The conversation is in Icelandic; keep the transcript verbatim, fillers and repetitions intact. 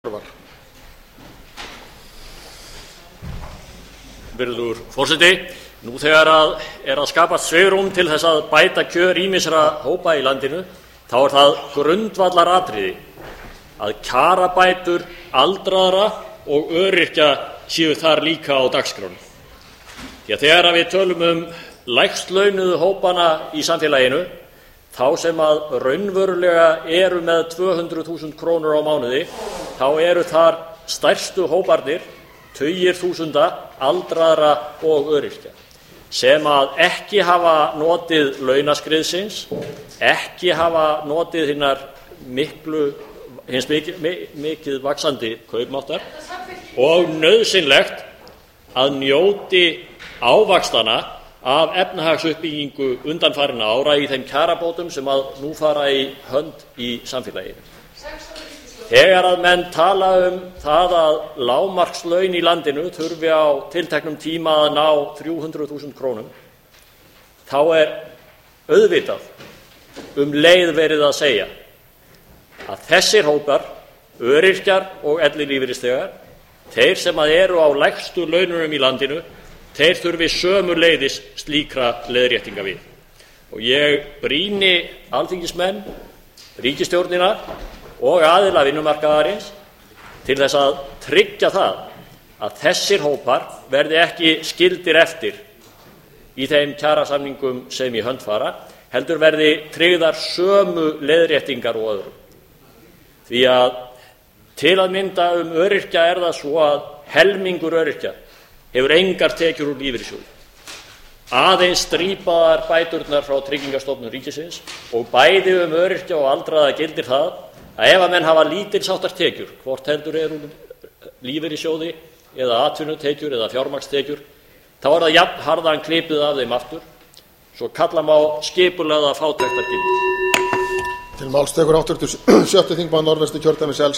Virðulegur forseti. Nú þegar að er að skapast svigrúm til þess að bæta kjör ýmissa hópa í landinu, þá er það grundvallaratriði að kjarabætur aldraðra og öryrkja séu þar líka á dagskránni. Því að þegar við tölum um lægst launuðu hópana í samfélaginu, þá sem að raunverulega eru með tvö hundruð þúsund krónur á mánuði, þá eru þar stærstu hóparnir, tugir þúsunda aldraðra og öryrkja, sem að ekki hafa notið launaskriðsins, ekki hafa notið hinnar miklu, hins mikið, mikið vaxandi kaupmáttar og nauðsynlegt að njóti ávaxtana af efnahagsuppbyggingu undanfarinna ára í þeim kjarabótum sem að nú fara í hönd í samfélaginu. Þegar að menn tala um það að lágmarkslaun í landinu þurfi á tilteknum tíma að ná þrjú hundruð þúsund krónum, þá er auðvitað um leið verið að segja að þessir hópar, öryrkjar og ellilífeyrisþegar, þeir sem að eru á lægstu laununum í landinu, þeir þurfi sömuleiðis slíkra leiðréttinga við. Og ég brýni alþingismenn, ríkisstjórnina og aðila vinnumarkaðarins til þess að tryggja það að þessir hópar verði ekki skildir eftir í þeim kjarasamningum sem í hönd fara, heldur verði tryggðar sömu leiðréttingar og öðrum. Því að til að mynda um öryrkja er það svo að helmingur öryrkja hefur engar tekjur úr lífeyrissjóði. Aðeins strípaðar bæturnar frá Tryggingastofnun ríkisins, og bæði um öryrkja og aldraða gildir það að ef að menn hafa lítilsháttar tekjur, hvort heldur er úr lífeyrissjóði eða atvinnutekjur eða fjármagnstekjur, þá er það jafn harðan klipið af þeim aftur, svo kalla má skipulagða fátæktargildru. Til máls tekur háttvirtur sjötti þingmaður Norðvesturkjördæmis